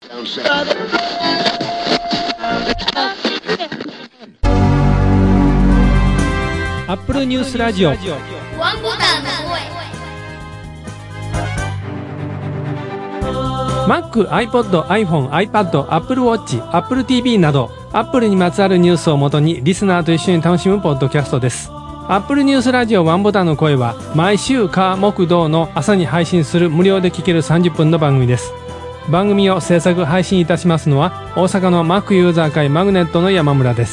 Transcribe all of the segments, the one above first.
アップルニュースラジオワンボタンの声 Mac、iPod、iPhone、iPad、Apple Watch、Apple TV など Apple にまつわるニュースをもとにリスナーと一緒に楽しむポッドキャストです。Apple ニュースラジオワンボタンの声は毎週火木土の朝に配信する無料で聴ける30分の番組です。番組を制作配信いたしますのは大阪の Mac ユーザー会マグネットの山村です。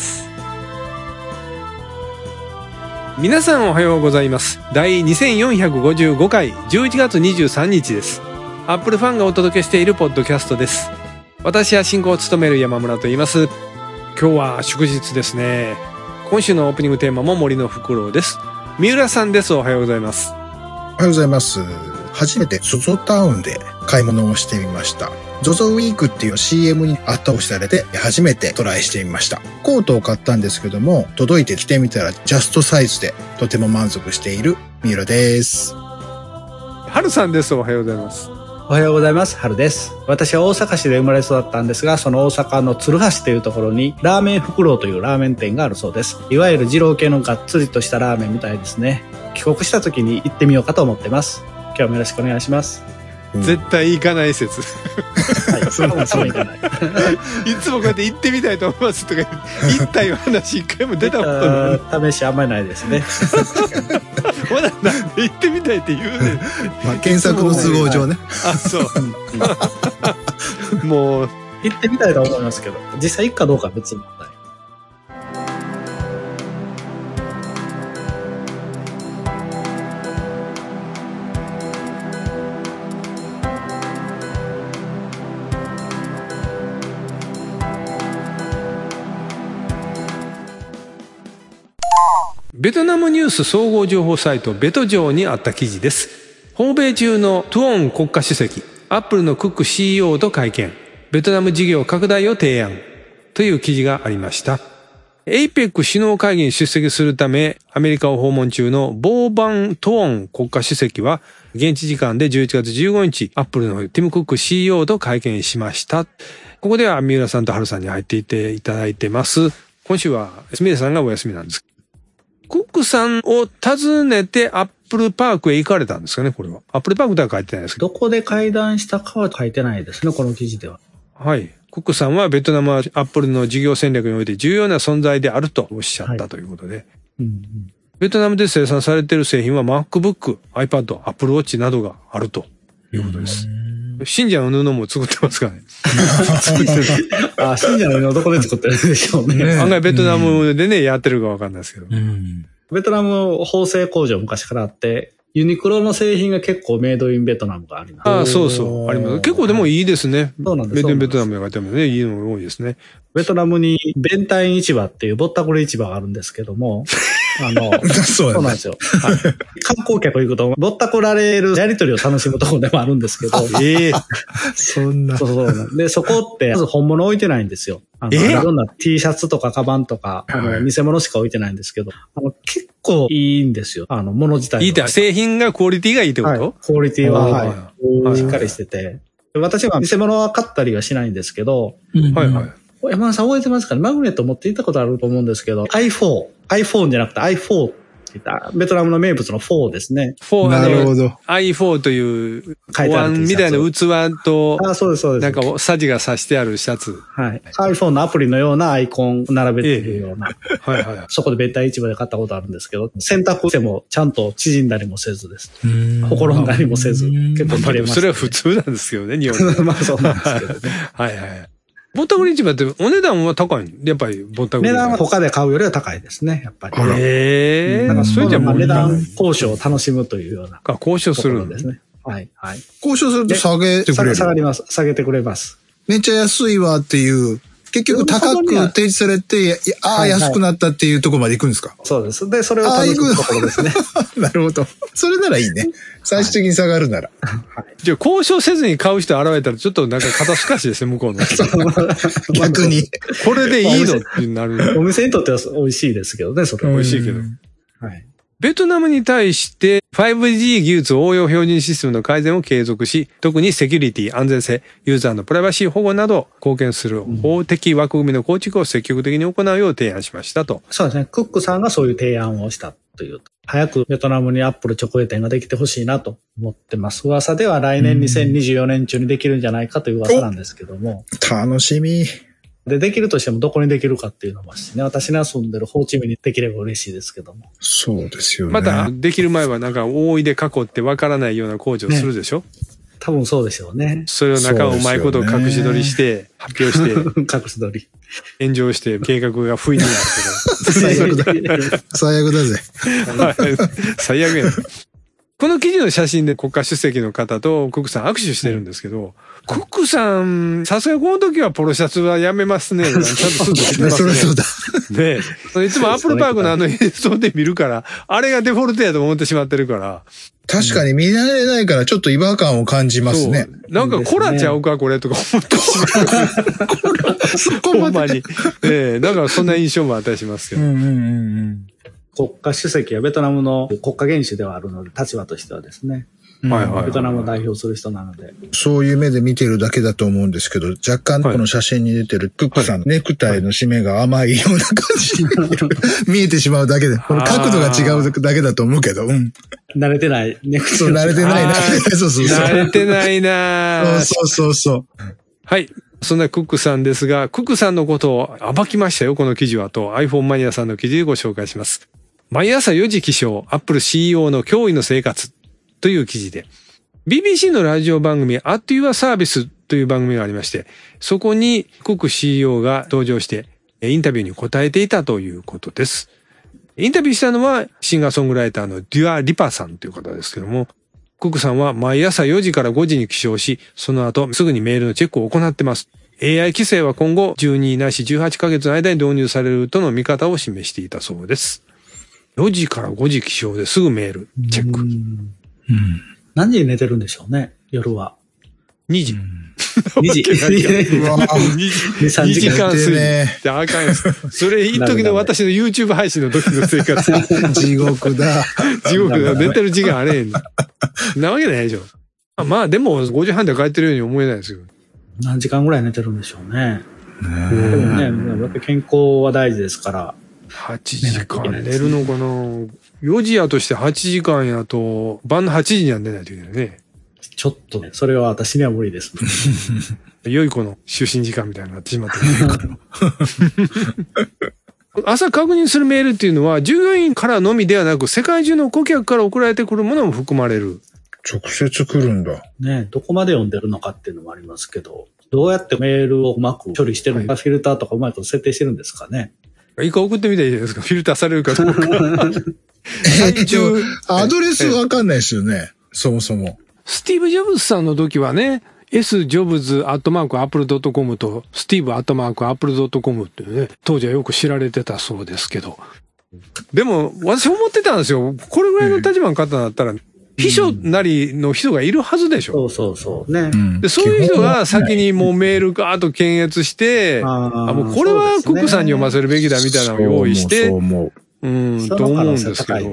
皆さんおはようございます。第2455回11月23日です。アップルファンがお届けしているポッドキャストです。私は進行を務める山村と言います。今日は祝日ですね。今週のオープニングテーマも森のフクロウです。三浦さんです。おはようございます。 おはようございます。初めてZOZOタウンで買い物をしてみました。ZOZO ウィークっていう CM に後押しされて初めてトライしてみました。コートを買ったんですけども、届いて着てみたらジャストサイズでとても満足している三浦です。 はるさんです。おはようございます。 おはようございます。春です。私は大阪市で生まれ育ったんですが、その大阪の鶴橋というところにラーメンフクロウというラーメン店があるそうです。いわゆる二郎系のがっつりとしたラーメンみたいですね。帰国した時に行ってみようかと思ってます。今日もよろしくお願いします。 絶対行かない説。 はい、そう行かない。 いつもこうやって行ってみたいと思いますとか言ったいう話一回も出たことない。 試しあんまりないですね。 ほらなんで行ってみたいって言うねん。 まあ検索の都合上ね。 あ、そう。もう行ってみたいと思いますけど、実際行くかどうかは別に問題。 ベトナムニュース総合情報サイトベト上にあった記事です。訪米中のトゥオン国家主席、アップルのクック CEO と会見、ベトナム事業拡大を提案という記事がありました。APEC 首脳会議に出席するためアメリカを訪問中のボーバン・トゥオン国家主席は現地時間で11月15日、アップルのティム・クック CEO と会見しました。ここでは三浦さんと春さんに入っていていただいてます。今週は三浦さんがお休みなんです。クックさんを訪ねてアップルパークへ行かれたんですかね、これは。アップルパークでは書いてないですけど。 どこで会談したかは書いてないですね、この記事では。 はい。クックさんはベトナムはアップルの事業戦略において重要な存在であるとおっしゃったということで。はいベトナムで生産されている製品は MacBook、iPad、Apple Watch などがあるということです。信者の布も作ってますからね。 あ、信者の布どこで作ってるんでしょうね。 案外ベトナムでね、やってるかわかんないですけど。 ベトナム縫製工場昔からあって、ユニクロの製品が結構メイドインベトナムがあります。 ああ、そうそう。あります。結構でもいいですね。 そうなんです。 メイドインベトナムで書いてあるのね、いいのが多いですね。 ベトナムにベンタイン市場っていうぼったくり市場があるんですけども、 そうなんですよ。はい、観光客行くと、ぼったくられるやりとりを楽しむところでもあるんですけど。 そんな。 そうで、そこって、まず本物置いてないんですよ。いろんな T シャツとかカバンとか、偽物しか置いてないんですけど、結構いいんですよ。物自体が。 いいって、製品がクオリティがいいってこと、 はい、クオリティは、はい、しっかりしてて。私は偽物は買ったりはしないんですけど、 はいはい。 山田さん覚えてますかね？マグネット持って行ったことあると思うんですけど、iPhone じゃなくて i4 って言ったベトナムの名物の4ですね。 なるほど。 i4 というお椀みたいな器と、 そうですそうです。 なんかさじが刺してあるシャツ。 はい。iPhone のアプリのようなアイコン並べているような。 はいはい。 そこでベッタ市場で買ったことあるんですけど、洗濯してもちゃんと縮んだりもせずです。ほころんだりもせず、結構取れます、ね。 それは普通なんですけどね、日本で。 まあそうなんですけどね。 はいはい。ぼったくり市場ってお値段は高いの？やっぱりぼったくり。 値段は他で買うよりは高いですね、やっぱり。 だからそれじゃもう値段交渉を楽しむというような。 交渉するんですね。はいはい。 交渉すると下げてくれる。 下がります。下げてくれます。 めっちゃ安いわっていう、結局高く提示されて、安くなったっていうところまで行くんですか？ そうです。で、それを楽しむところですね。 なるほど。それならいいね。最終的に下がるなら。 じゃあ交渉せずに買う人現れたらちょっっとなんか肩透かしですね、向こうの。 逆に。 これでいいのってなる。 お店にとっては美味しいですけどね、それは。 美味しいけど。 はい。 ベトナムに対して 5G 技術応用標準システムの改善を継続し、特にセキュリティ、安全性、ユーザーのプライバシー保護など貢献する法的枠組みの構築を積極的に行うよう提案しましたと。 そうですね。クックさんがそういう提案をしたという。早くベトナムにアップル直営店ができてほしいなと思ってます。噂では来年2024年中にできるんじゃないかという噂なんですけども。 楽しみ。 できるとしてもどこにできるかっていうのもあるしね。私が住んでるホーチミンにできれば嬉しいですけども。 そうですよね。 また、できる前はなんか覆いで囲ってわからないような工事をするでしょ、ね、 多分そうでしょうね。 それを中をうまいこと隠し撮りして、発表して、 隠し撮り。 炎上して計画が不意になるけど。 最悪だ。最悪だぜ。 最悪や。この記事の写真で国家主席の方とクックさん握手してるんですけど、クックさん、さすがこの時はポロシャツはやめますね。ちゃんとスーツ着てますね。 そりゃそうだ。 ねいつもアップルパークの映像で見るから、あれがデフォルトやと思ってしまってるから。 確かに見られないからちょっと違和感を感じますね。 なんかコラちゃうかこれとか思ってしまう。コラそこまで。ほんまに。だからそんな印象もあったりしますけど。 国家主席はベトナムの国家元首ではあるので、立場としてはですね。 はいはい。 ベトナムを代表する人なので。 そういう目で見てるだけだと思うんですけど、若干この写真に出てるクックさんのネクタイの締めが甘いような感じに見えてしまうだけで、この角度が違うだけだと思うけど、 慣れてない。ネクタイ。 そう、慣れてないな。そうそうそう。 慣れてないな。 そう。 はい。そんなクックさんですが、クックさんのことを暴きましたよ、この記事はと iPhone マニアさんの記事でご紹介します。毎朝4時起床、Apple CEO の驚異の生活という記事で、BBC のラジオ番組 At Your Service という番組がありまして、そこにクック CEO が登場してインタビューに答えていたということです。インタビューしたのはシンガーソングライターのデュア・リパさんという方ですけども、クックさんは毎朝4時から5時に起床し、その後すぐにメールのチェックを行ってます。AI 規制は今後12ないし18ヶ月の間に導入されるとの見方を示していたそうです。4時から5時起床ですぐメールチェック。 何時に寝てるんでしょうね、夜は。 2時。 2時。 2時間過ぎてあかんやつ。それ一時の私の YouTube 配信の時の生活。 地獄だ。 地獄だ。寝てる時間あれへん。なわけないでしょ。まあでも5時半で帰ってるように思えないですよ。 何時間ぐらい寝てるんでしょうね。でもね、やっぱり健康は大事ですから。 8時間寝るのかな。4時やとして8時間やと、晩の8時には寝ないといけないね。 ちょっとね、それは私には無理です。 良い子の就寝時間みたいになってしまってる。朝確認するメールっていうのは、従業員からのみではなく、世界中の顧客から送られてくるものも含まれる。 直接来るんだ。 ね、どこまで読んでるのかっていうのもありますけど、どうやってメールをうまく処理してるのか、フィルターとかうまいこと設定してるんですかね。 一回送ってみたらいいじゃないですか。フィルターされるかどうか。 アドレスわかんないですよね。そもそも。 スティーブ・ジョブズさんの時はね、sjobs@apple.com と steve@apple.com っていうね、当時はよく知られてたそうですけど。でも、私思ってたんですよ。これぐらいの立場の方だったら、秘書なりの人がいるはずでしょ。 そうね。 で、そういう人が先にもうメールガーッと検閲して、もうこれはクックさんに読ませるべきだみたいなのを用意して、と思うんですけど。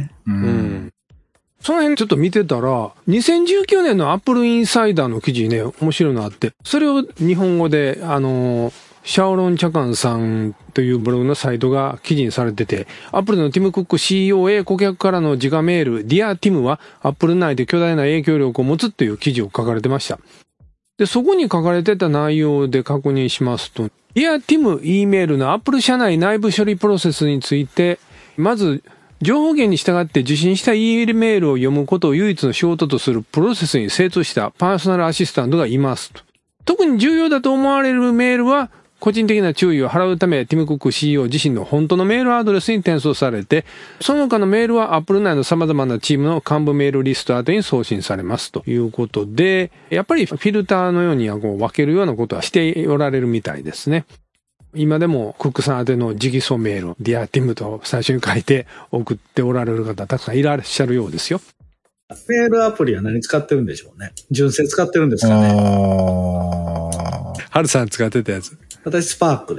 その辺ちょっと見てたら、2019年のアップルインサイダーの記事ね、面白いのあって、それを日本語で、シャオロン・チャカンさんというブログのサイトが記事にされてて、アップルのティム・クック CEO へ顧客からの直メール、Dear Tim はアップル内で巨大な影響力を持つっていう記事を書かれてました。で、そこに書かれてた内容で確認しますと、Dear Tim E メールのアップル社内内部処理プロセスについて、まず、情報源に従って受信した E メールを読むことを唯一の仕事とするプロセスに精通したパーソナルアシスタントがいますと。特に重要だと思われるメールは、個人的な注意を払うため、ティム・クック CEO 自身の本当のメールアドレスに転送されて、その他のメールは Apple 内の様々なチームの幹部メールリスト宛てに送信されますということで、やっぱりフィルターのように分けるようなことはしておられるみたいですね。今でもクックさん宛ての直訴メール、Dear Tim と最初に書いて送っておられる方たくさんいらっしゃるようですよ。 メールアプリは何使ってるんでしょうね。純正使ってるんですかね。 ハルさん使ってたやつ。 私スパークですね。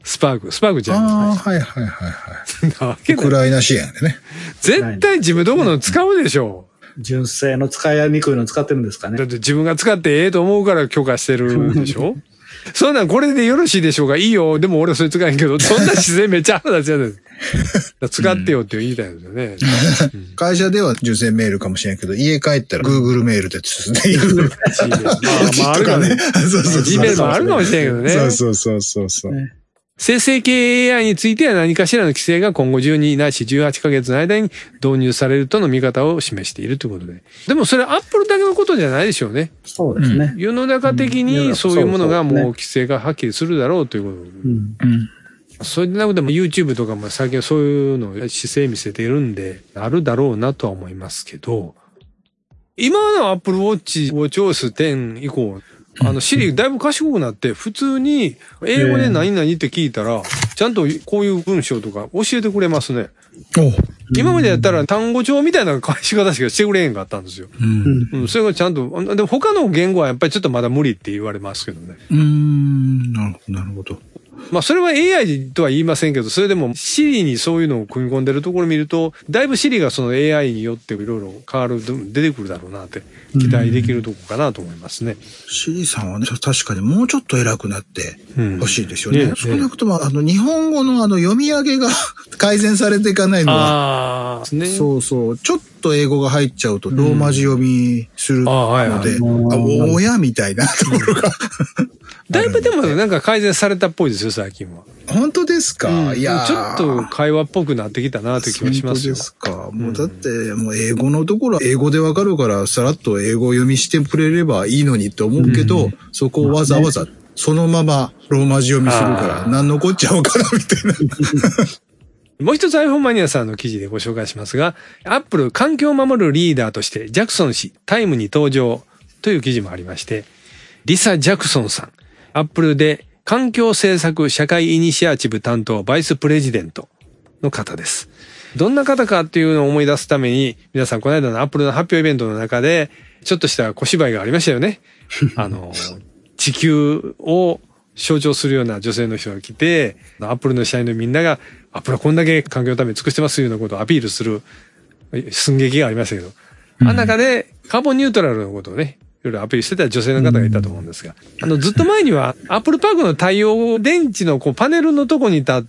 スパークじゃないですか。 はいはいはいはい。ウクウライナ支援でね。 絶対自分どこの使うでしょ純正の使いにくいの使ってるんですかう。だね。 って自分が使ってええと思うから許可してるでしょそんなんこれでよろしいでしょうか、いいよ。でも俺はそれ使えんけど、そんな自然めっちゃ腹立つやつ。使ってよって言いたいですよね。 会社では純正メールかもしれんけど、家帰ったら Google メールでっていう。 まああるかね。 そうそうそう。 Gmail もあるかもしれんけどね。 そうそう。 生成系 AI については何かしらの規制が今後12ないし18ヶ月の間に導入されるとの見方を示しているということで。でもそれアップルだけのことじゃないでしょうね。 そうですね。 世の中的にそういうものがもう規制がはっきりするだろうということで。それでなくても YouTube とかも最近そういうのを姿勢見せているんで、あるだろうなとは思いますけど、今の Apple WatchOS 10以降、シリだいぶ賢くなって、普通に英語で何々って聞いたら、ちゃんとこういう文章とか教えてくれますね。今までやったら単語帳みたいな返し方しかしてくれへんかったんですよ。それがちゃんと、でも他の言語はやっぱりちょっとまだ無理って言われますけどね。 なるほど。 まあそれは AI とは言いませんけど、それでも Siri にそういうのを組み込んでるところを見ると、だいぶ Siri がその AI によっていろいろ変わる、出てくるだろうなって期待できるとこかなと思いますね。 Siri さんはね、確かにもうちょっと偉くなってほしいですよね。少なくとも日本語の読み上げが改善されていかないのは、そうそう、ちょっと英語が入っちゃうとローマ字読みするので、親みたいなところが。 だいぶでもなんか改善されたっぽいですよ、最近は。 本当ですか？いやちょっと会話っぽくなってきたなという気がしますよ。 本当ですか？もうだって、もう英語のところは英語でわかるから、さらっと英語読みしてくれればいいのにって思うけど、そこをわざわざそのままローマ字読みするから、何のこっちゃわからんみたいな。 もう一つ iPhone マニアさんの記事でご紹介しますが、Apple 環境を守るリーダーとしてジャクソン氏、タイムに登場という記事もありまして、リサ・ジャクソンさん、Apple で環境政策社会イニシアチブ担当バイスプレジデントの方です。どんな方かっていうのを思い出すために、皆さんこの間の Apple の発表イベントの中で、ちょっとした小芝居がありましたよね。地球を象徴するような女性の人が来て、Apple の社員のみんなが、Apple はこんだけ環境のために尽くしてますというようなことをアピールする寸劇がありましたけど、あの中でカーボンニュートラルのことをね、いろいろアピールしてた女性の方がいたと思うんですが、ずっと前には、アップルパークの太陽電池のパネルのとこに立って、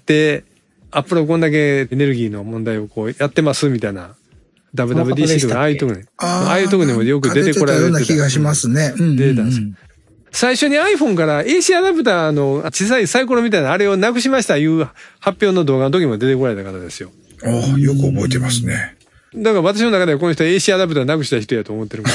アップルはこんだけエネルギーの問題をやってますみたいな、WWDC とかああいうとこに、ああいうとこにもよく出てこられてた。 ような気がしますね。 出てたんですよ。最初に iPhone から AC アダプターの小さいサイコロみたいなあれをなくしましたいう発表の動画の時も出てこられた方ですよ。 よく覚えてますね。 だから私の中ではこの人は AC アダプターなくした人やと思ってるから。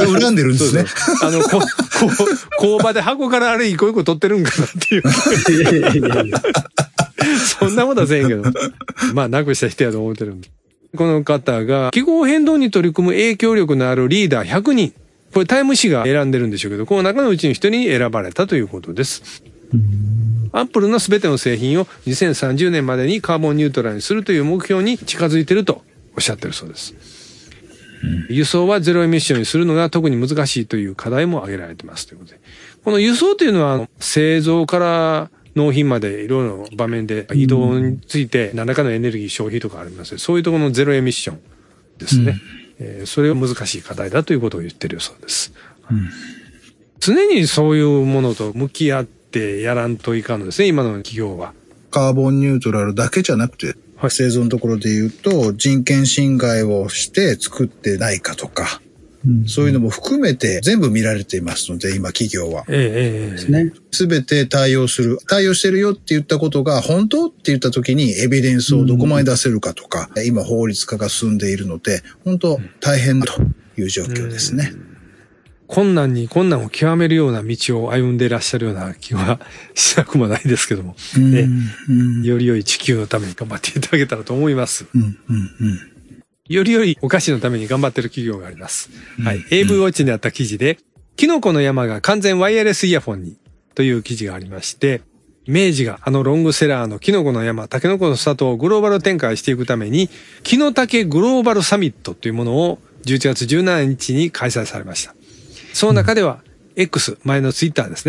恨んでるんですね。 工場で箱からあれ一個一個取ってるんかなっていう。そんなことはせんけど。まあ、なくした人やと思ってるんで。この方が気候変動に取り組む影響力のあるリーダー100人。これタイム誌が選んでるんでしょうけど、この中のうちの一人に選ばれたということです。アップルのすべての製品を2030年までにカーボンニュートラルにするという目標に近づいているとおっしゃってるそうです。輸送はゼロエミッションにするのが特に難しいという課題も挙げられてますということで。この輸送というのは製造から納品までいろいろな場面で移動について何らかのエネルギー消費とかあります。そういうところのゼロエミッションですね。それが難しい課題だということを言ってるそうです。常にそういうものと向き合ってやらんといかんのですね、今の企業は。 カーボンニュートラルだけじゃなくて、製造のところで言うと、人権侵害をして作ってないかとか、そういうのも含めて全部見られていますので、今企業は。すべて対応してるよって言ったことが本当って言った時にエビデンスをどこまで出せるかとか、今法律化が進んでいるので、本当大変だという状況ですね。 困難に困難を極めるような道を歩んでいらっしゃるような気はしなくもないですけども、より良い地球のために頑張っていただけたらと思います。より良いお菓子のために頑張ってる企業があります。はい。AV ウォッチにあった記事で、キノコの山が完全ワイヤレスイヤフォンにという記事がありまして、明治がロングセラーのキノコの山、タケノコの里をグローバル展開していくために、キノタケグローバルサミットというものを11月17日に開催されました。その中では X、前のツイッターですね。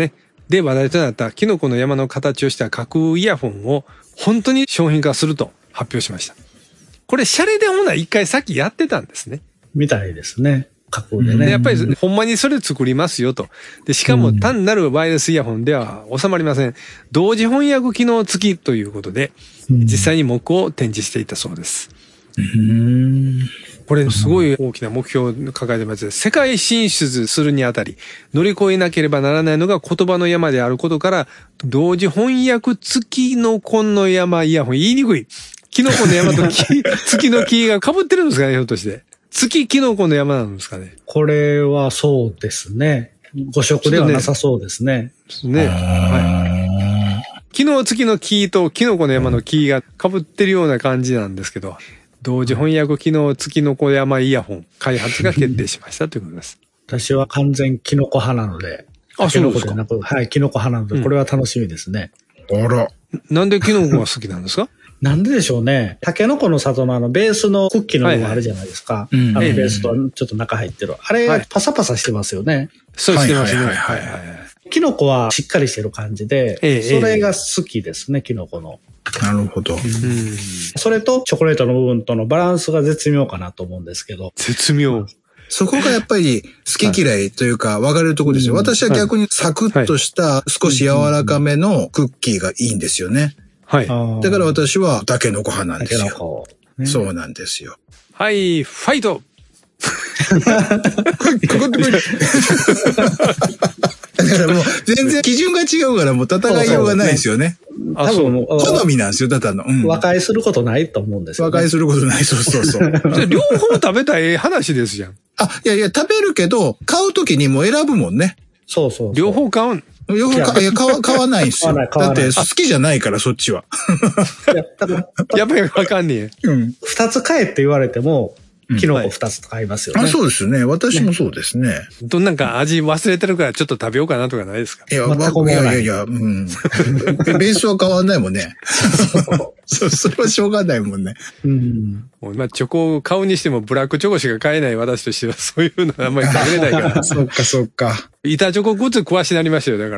で話題となったキノコの山の形をした架空イヤホンを本当に商品化すると発表しました。これシャレでほな一回さっきやってたんですね。 みたいですね。架空でね。 でやっぱりほんまにそれ作りますよと。で、しかも単なるワイヤレスイヤホンでは収まりません。同時翻訳機能付きということで、実際に模倣を展示していたそうです。これすごい大きな目標を抱えてます。世界進出するにあたり、乗り越えなければならないのが言葉の山であることから、同時翻訳付きのこの山イヤホン、言いにくい。キノコの山と月の木が被ってるんですかね、ひょっとして。月キノコの山なんですかね。 これはそうですね。誤色ではなさそうですね。 ね。はい。昨日月の木とキノコの山の木が被ってるような感じなんですけど、同時翻訳機能月の子山イヤホン開発が決定しましたということです。 私は完全キノコ派なので。 あ、そうですか。 はい、キノコ派なので、これは楽しみですね。 あら。 なんでキノコが好きなんですか？ なんででしょうね。タケノコの里のベースのクッキーの部分あるじゃないですか。ベースとちょっと中入ってる。あれがパサパサしてますよね。 そうしてますね。 キノコはしっかりしてる感じで、それが好きですね、キノコの。 なるほど。 それとチョコレートの部分とのバランスが絶妙かなと思うんですけど。 絶妙。 そこがやっぱり好き嫌いというか分かれるところですよ。私は逆にサクッとした少し柔らかめのクッキーがいいんですよね。 はい。 だから私はタケノコ派なんですよ。そうなんですよ。 はい、ファイトかかってこい。だからもう全然基準が違うからもう戦いようがないですよね。 多分もう好みなんですよ、ただの。 和解することないと思うんですよ。 和解することない。そうそうそう。 両方食べたらええ話ですじゃん。 あ、いやいや、食べるけど、買うときにもう選ぶもんね。 そうそう。 両方買うん。 両方買わないんですよ。だって好きじゃないから、そっちは。 やっぱりわかんねえ。 二つ買えって言われても、キノコ二つ買いますよね。 あ、そうですね。私もそうですね。 なんか味忘れてるからちょっと食べようかなとかないですか？ いや、ベースは変わんないもんね。それはしょうがないもんね。 まあ、チョコを買うにしてもブラックチョコしか買えない私としてはそういうのあんまり食べれないから。 そっかそっか。 板チョコグッズ詳しになりましたよ、だから。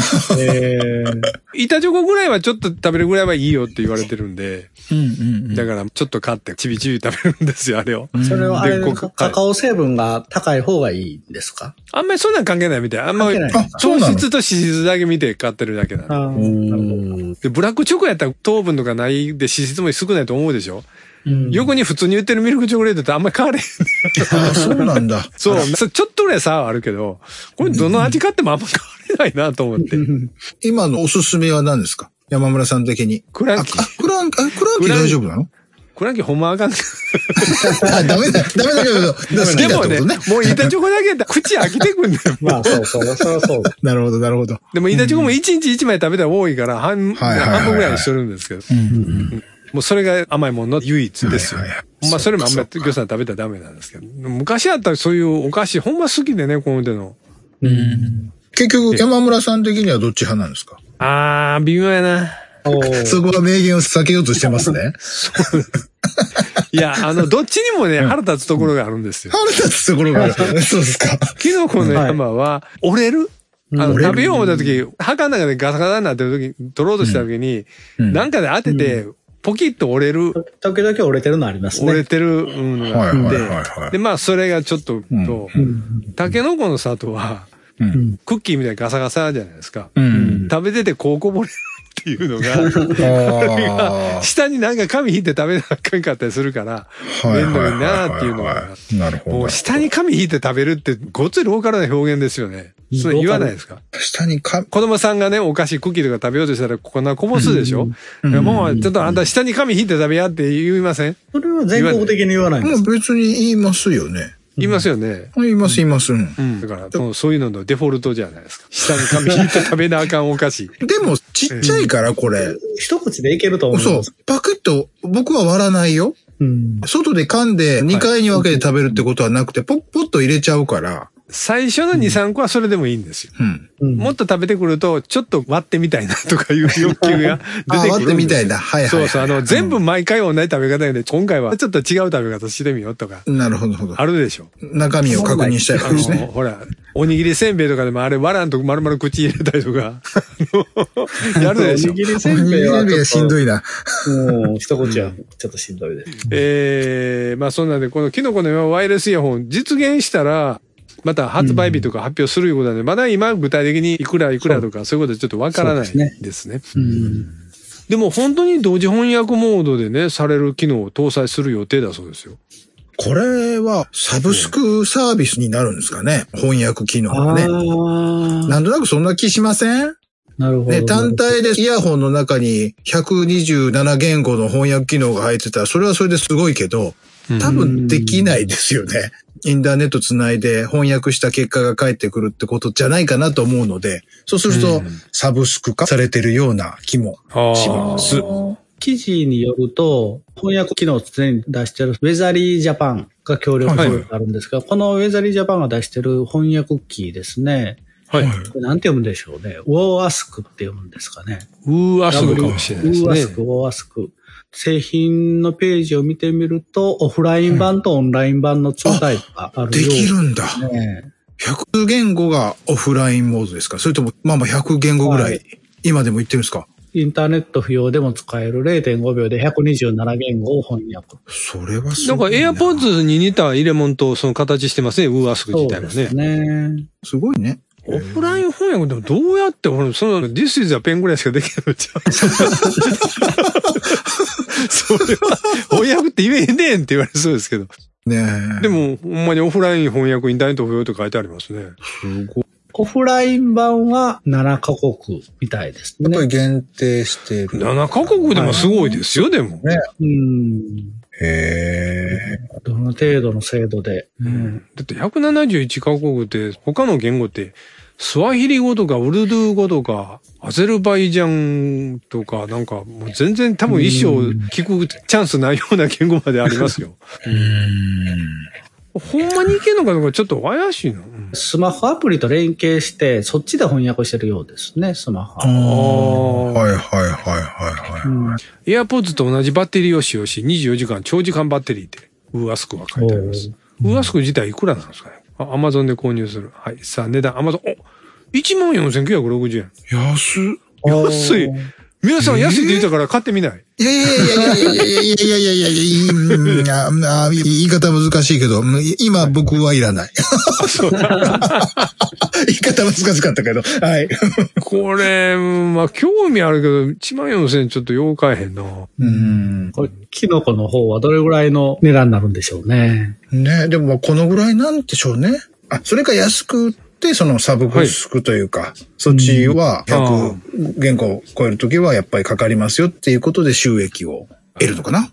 板チョコぐらいはちょっと食べるぐらいはいいよって言われてるんで。だからちょっと買ってちびちび食べるんですよ、あれを。 それはあれカカオ成分が高い方がいいんですか？ あんまりそんなん関係ないみたい。あんまり糖質と脂質だけ見て買ってるだけなんで。で、ブラックチョコやったら糖分とかないで脂質も少ないと思うでしょ？横に普通に売ってるミルクチョコレートってあんまり変われへん。 あ、そうなんだ。 そう。ちょっとぐらい差はあるけど、これどの味買ってもあんま変われないなと思って。 今のおすすめは何ですか？山村さん的に。 クランキー。 クランキー大丈夫なの？ クランキーほんまあかん。 ダメだけど。 でもね、もう板チョコだけやったら口飽きてくんだよ。 まあそう。 なるほど。 でも板チョコも1日1枚食べたら多いから半分ぐらいにしとるんですけど。もうそれが甘いものの唯一ですよ。まあそれもあんまり魚さん食べたらダメなんですけど。昔あったらそういうお菓子ほんま好きでね、この手の。 結局山村さん的にはどっち派なんですか？ 微妙やな。 そこは名言を避けようとしてますね。 いや、どっちにもね、腹立つところがあるんですよ。 腹立つところがある。そうですか。 キノコの山は折れる。食べよう思った時、墓の中でガサガサになってる時、取ろうとした時に、なんかで当てて、ポキッと折れる。 時々折れてるのありますね。 折れてるのがあって。で、まあ、それがちょっと、タケノコの里は、クッキーみたいにガサガサじゃないですか。食べててこうこぼれるっていうのが、下になんか紙引いて食べなあかんかったりするから、面倒いなっていうのが。もう下に紙引いて食べるってごついローカルな表現ですよね。それ言わないですか？ 下に子供さんがね、お菓子、クッキーとか食べようとしたら、こんなこぼすでしょ？もう、ちょっとあんた下に紙引いて食べやって言いません？ それは全国的に言わないんですか？ 別に言いますよね。 言いますよね。 言います。 だから、そういうののデフォルトじゃないですか。下に紙引いて食べなあかんお菓子。 でも、ちっちゃいから、これ。 一口でいけると思う。 そう。パクッと、僕は割らないよ。外で噛んで2回に分けて食べるってことはなくて、ポッと入れちゃうから。 最初の2、3個はそれでもいいんですよ。もっと食べてくると、ちょっと割ってみたいなとかいう欲求が出てくるんですよ。 割ってみたいな。 そう、全部毎回同じ食べ方で、今回はちょっと違う食べ方してみようとか。 なるほど。 あるでしょ。 中身を確認したいわけですね。 ほら、 おにぎりせんべいとかでもあれ割らんと丸々口入れたりとか、やるでしょ。 おにぎりせんべいはしんどいな。 一口はちょっとしんどいです。 まあそんなんで、このキノコのワイヤレスイヤホン実現したら、また発売日とか発表するいうことなんで、まだ今具体的にいくらとかそういうことでちょっとわからないですね。でも本当に同時翻訳モードでね、される機能を搭載する予定だそうですよ。 これはサブスクサービスになるんですかね、翻訳機能がね。なんとなくそんな気しません？ なるほど。 ね、単体でイヤホンの中に127言語の翻訳機能が入ってたら、それはそれですごいけど、多分できないですよね。インターネットつないで翻訳した結果が返ってくるってことじゃないかなと思うので、そうするとサブスク化されてるような気もします。 記事によると、翻訳機能を常に出しているウェザリージャパンが協力するがあるんですが、このウェザリージャパンが出している翻訳機ですね。 はい。 これなんて読むんでしょうね。ウォーアスクって読むんですかね。 ウーアスクかもしれないですね。 ウォーアスク。製品のページを見てみると、オフライン版とオンライン版の2タイプがあるようですね。 できるんだ。100言語がオフラインモードですか？それとも、100言語ぐらい、今でも言ってるんですか？ インターネット不要でも使える 0.5 秒で127言語を翻訳。 それはすごいな。 なんか AirPods に似た入れ物とその形してますね、ウーアスク自体はね。 そうですね。 すごいね。 オフライン翻訳でもどうやってその This is a pen ぐらいしかできないのちゃうそれは翻訳って言えねえんって言われそうですけど。 ねえ。 でもほんまにオフライン翻訳インターネット不要って書いてありますね。 すごい。 オフライン版は7カ国みたいですね。 やっぱり限定している。 7カ国でもすごいですよ、でも。 ね。 へえ。どの程度の精度で。 だって171カ国って他の言語ってスワヒリ語とかウルドゥー語とかアゼルバイジャンとかなんかもう全然多分一生聞くチャンスないような言語までありますよ。ほんまにいけんのかどうかちょっと怪しいな。 スマホアプリと連携してそっちで翻訳してるようですね、スマホ。 はい。 エアポッズと同じバッテリーを使用し24時間長時間バッテリーってウーアスクが書いてあります。ウーアスク自体いくらなんですかね。アマゾンで購入する。はい。さあ、値段、アマゾン、14,960円。安い。皆さん安いって言ったから買ってみない。 いや、言い方難しいけど、今僕はいらない。言い方難しかったけど、はい。 これ、興味あるけど、14,000円ちょっとよう買えへんな。 これ、キノコの方はどれぐらいの値段になるんでしょうね。 ね、でもこのぐらいなんでしょうね。それか安くで、そのサブスクというか、そっちは100言語を超えるときはやっぱりかかりますよっていうことで収益を得るのかな。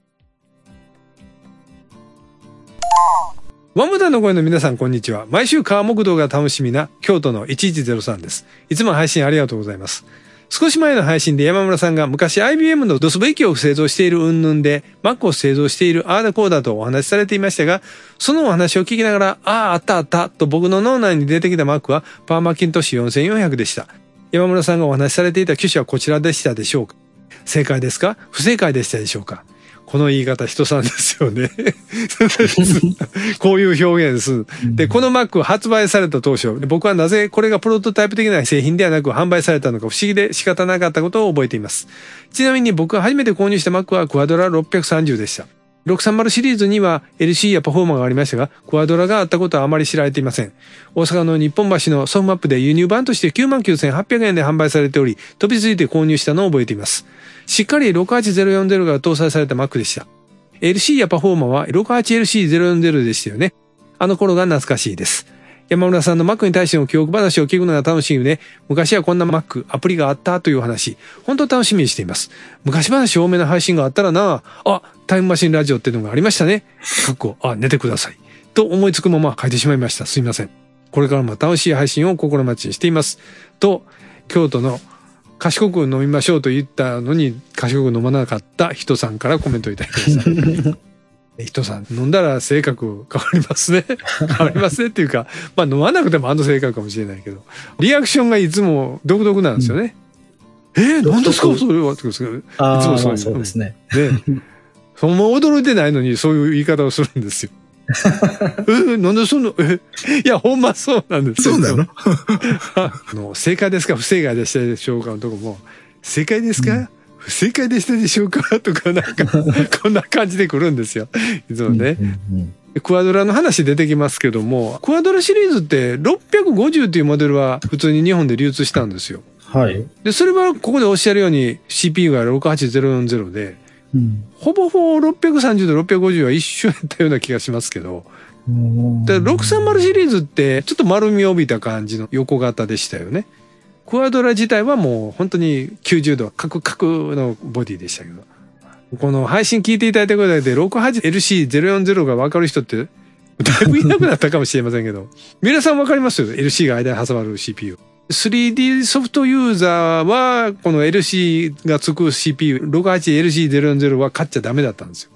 ワムダの声の皆さんこんにちは。毎週川木道が楽しみな京都の1103です。いつも配信ありがとうございます。少し前の配信で山村さんが昔 IBM の DOSV 機を製造している云々で Mac を製造しているあーだこうだとお話しされていましたが、そのお話を聞きながら、あったと僕の脳内に出てきた Mac はパーマッキントッシュ4400でした。山村さんがお話しされていた機種はこちらでしたでしょうか？正解ですか？不正解でしたでしょうか？この言い方人さんですよね。こういう表現です。で、この Mac 発売された当初、僕はなぜこれがプロトタイプ的な製品ではなく販売されたのか不思議で仕方なかったことを覚えています。ちなみに僕が初めて購入した Mac はクアドラ630でした。630シリーズには LC やパフォーマーがありましたが、クアドラがあったことはあまり知られていません。大阪の日本橋のソフマップで輸入版として 99,800 円で販売されており、飛びついて購入したのを覚えています。しっかり68040が搭載された Mac でした。LC やパフォーマーは 68LC040 でしたよね。あの頃が懐かしいです。山村さんの Mac に対しての記憶話を聞くのが楽しみで、昔はこんな Mac、アプリがあったという話、本当楽しみにしています。昔話多めの配信があったらな、タイムマシンラジオっていうのがありましたね。寝てください。と思いつくまま書いてしまいました。すいません。これからも楽しい配信を心待ちにしています。と、京都の賢く飲みましょうと言ったのに賢く飲まなかった人さんからコメントいただきました。人さん、飲んだら性格変わりますね。変わりますねっていうか、飲まなくても性格かもしれないけど、リアクションがいつも独特なんですよね。何ですかそれはっていつもそうですね。 そんな驚いてないのにそういう言い方をするんですよ。 なんでそんな、いや、ほんまそうなんですよ。 そうなの正解ですか不正解でしたでしょうかのとこも、正解ですか、不正解でしたでしょうかとかなんか、こんな感じで来るんですよ。いつもね。クアドラの話出てきますけども、クアドラシリーズって650っていうモデルは普通に日本で流通したんですよ。 はい。 で、それはここでおっしゃるように CPU が68040で、ほぼほぼ630と650は一緒やったような気がしますけど、で630シリーズってちょっと丸みを帯びた感じの横型でしたよね。クアドラ自体はもう本当に90度カクカクのボディでしたけど、この配信聞いていただいたことで 68LC040 が分かる人ってだいぶいなくなったかもしれませんけど、皆さん分かりますよ LC が間に挟まる CPU。3D ソフトユーザーはこの LC がつく CPU68LC040 は買っちゃダメだったんですよ。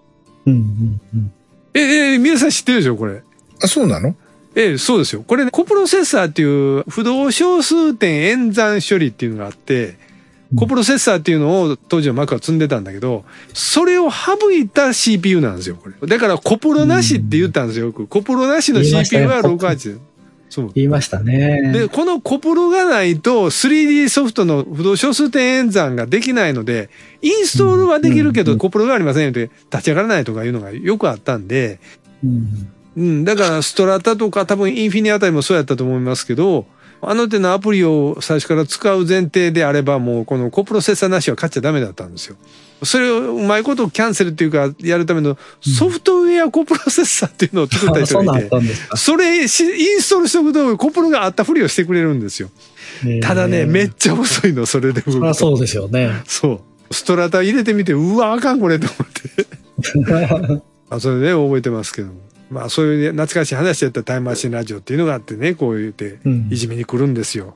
皆さん知ってるでしょこれ。 あ、そうなの？ そうですよ。これね、コプロセッサーっていう不動小数点演算処理っていうのがあって、コプロセッサーっていうのを当時の Mac は積んでたんだけど、それを省いた CPU なんですよ、これ。だからコプロなしって言ったんですよ、よく。コプロなしの CPU は68。そう。 言いましたね。 で、このコプロがないと 3D ソフトの不動小数点演算ができないので、インストールはできるけどコプロがありませんよって立ち上がらないとかいうのがよくあったんで、だからストラタとか多分インフィニあたりもそうやったと思いますけど、あの手のアプリを最初から使う前提であればもうこのコプロセッサーなしは買っちゃダメだったんですよ。それをうまいことキャンセルっていうかやるためのソフトウェアコプロセッサーっていうのを作った人がいて、それインストールしておくとコプロがあったふりをしてくれるんですよ。ただね、めっちゃ遅いの、それで動くと。 そうですよね。 そう。ストラタ入れてみて、うわ、あかんこれと思って。それで覚えてますけども。まあそういう懐かしい話やったタイムマシンラジオっていうのがあってね、こう言っていじめに来るんですよ。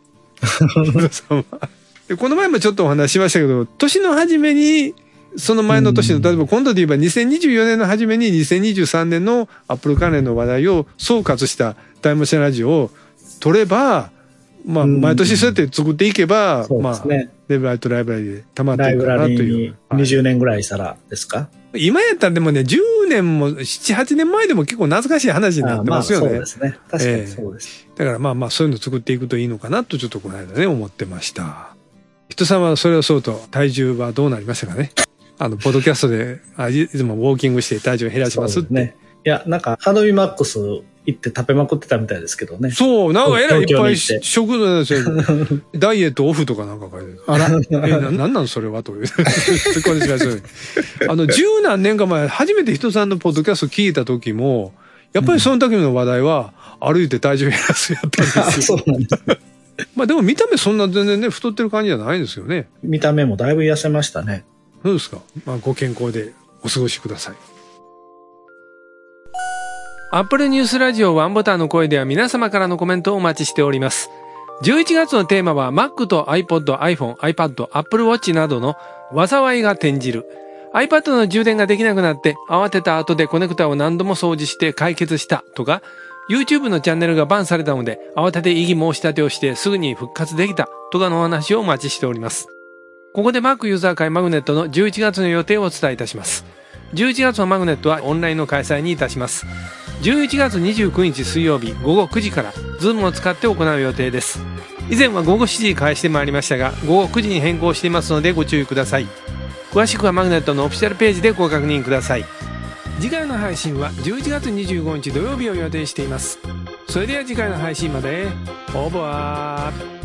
この前もちょっとお話ししましたけど、年の初めに、その前の年の、例えば今度で言えば2024年の初めに2023年のアップル関連の話題を総括したタイムマシンラジオを取れば、まあ毎年そうやって作っていけば、まあレブライトライブラリで溜まっていくかなという。 20年ぐらいしたらですか？ 今やったらでもね、10年も、7、8年前でも結構懐かしい話になってますよね。 そうですね。確かにそうです。 だからまあまあそういうの作っていくといいのかなとちょっとこの間ね、思ってました。人様はそれをそうと体重はどうなりましたかね？ポッドキャストで、いつもウォーキングして体重減らしますって。ね。 いや、なんか、ハドミマックス行って食べまくってたみたいですけどね。 そう、なんかえらいいっぱい食なんですよ。ダイエットオフとかなんか書いてる。あら、なんなんそれはという。十何年か前、初めて人さんのポッドキャスト聞いた時も、やっぱりその時の話題は、歩いて体重減らすやったんですよ。そうなんですね。まあでも見た目そんな全然ね、太ってる感じじゃないんですよね。 見た目もだいぶ痩せましたね。 そうですか。まあご健康でお過ごしください。アップルニュースラジオワンボタンの声では皆様からのコメントをお待ちしております。11月のテーマは Mac と iPod、iPhone、iPad、Apple Watch などの災いが転じる。iPad の充電ができなくなって慌てた後でコネクタを何度も掃除して解決したとか、YouTube のチャンネルがバンされたので慌てて異議申し立てをしてすぐに復活できたとかのお話をお待ちしております。ここで Mac ユーザー会マグネットの11月の予定をお伝えいたします。11月のマグネットはオンラインの開催にいたします。11月29日水曜日午後9時からZoomを使って行う予定です。以前は午後7時開始してまいりましたが、午後9時に変更していますのでご注意ください。詳しくはマグネットのオフィシャルページでご確認ください。次回の配信は11月25日土曜日を予定しています。それでは次回の配信までオーバー。